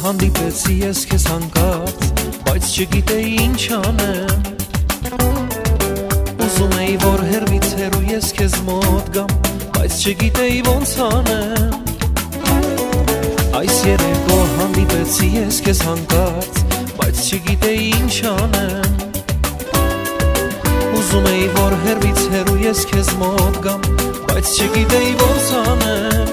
հանդիպեցի ես քեզ հանկարծ, բայց չգիտեի ինչ անեմ։ Ուզում էի որ հեռվից հեռու ես քեզ մոտ գամ, բայց չգիտեի ոնց անեմ։ Այս երեկո հանդիպեցի ես քեզ հանկարծ, բայց չգիտեի ինչ անեմ։ Ուզում էի որ հեռվից հեռու ես քեզ մոտ գամ, բայց չգիտեի ոնց անեմ։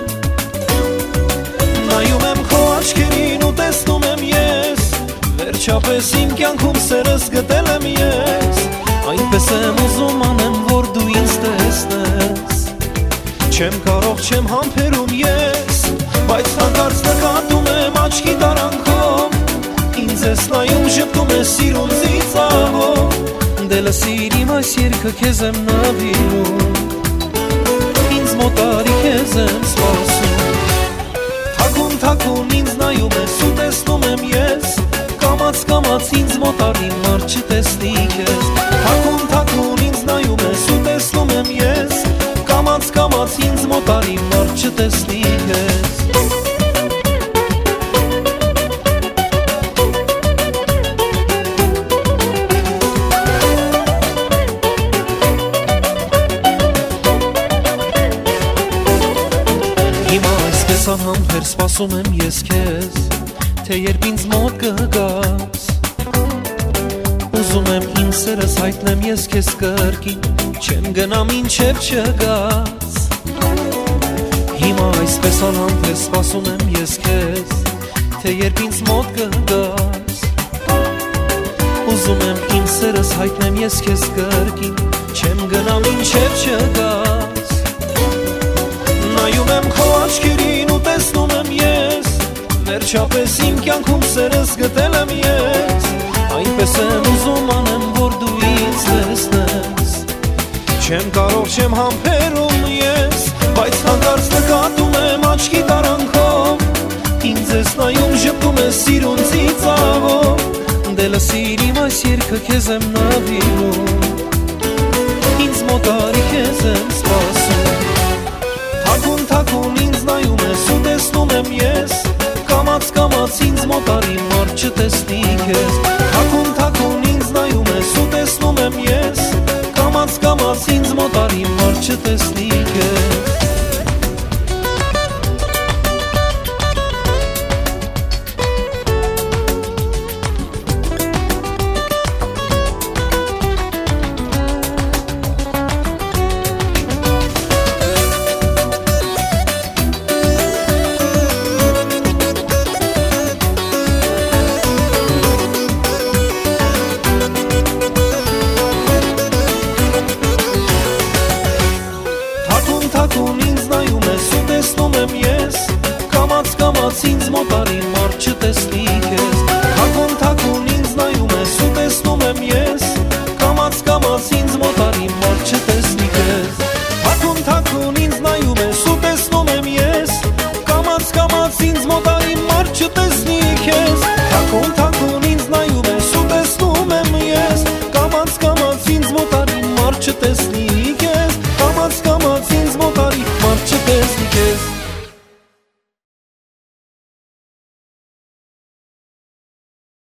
Նայում եմ քո աչքերին ու տեսնում եմ ես, վերջապես իմ կյանքում սերս գտել եմ ես։ Այնպես եմ ուզում անեմ, որ դու ինձ տեսնես, չեմ կարող, չեմ համբերում ես, բայց հանկարծ նկատում եմ աչքի տարանքով, ինձ ես նայում, ժպտում ես սիրուն ծիծաղով, դե լսիր իմ այս երգը քեզ եմ նվիրում, ինձ մոտ արի քեզ եմ սպասում։ Թաքուն թաքուն ինձ նայում ես ու տեսնում եմ ես, կամաց կամաց ինձ մոտ արի մարդ չտեսնի քեզ։ Թաքուն թաքուն ինձ նայում ես ու տեսնում եմ ես, կամաց կամաց ինձ մոտ արի մարդ չտեսնի քեզ։ Հիմա այսպես անհամբեր սպասում եմ ես քեզ, թե երբ ինձ մոտ կգաս, ուզում եմ իմ սերս հայտնեմ ես քեզ կրկին, չեմ գնա մինչև չգաս։ Հիմա այսպես անհամբեր սպասում եմ ես քեզ, թե երբ ինձ մոտ կգաս, ուզում եմ իմ սերս հայտնեմ ես քեզ կրկին, չեմ գնա մինչև չգաս։ Նայում եմ քո աչքերին ու տեսնում եմ ես, վերջապես իմ կյանքում սերս գտել եմ ես, այնպես եմ ուզում անեմ, որ դու ինձ տեսնես, չեմ կարող, չեմ համբերում ես, բայց հանկարծ նկատում եմ աչքի տարանքով, ինձ ես նայում, ժպտում ես սիրուն ծիծաղով, դե լսիր իմ այս երգը քեզ եմ նվիրում, ինձ մոտ արի քեզ եմ սպասում։ Թաքուն թաքուն ինձ նայում ես ու տեսնում եմ ես, կամաց կամաց ինձ մոտ արի մարդ չտեսնի քեզ։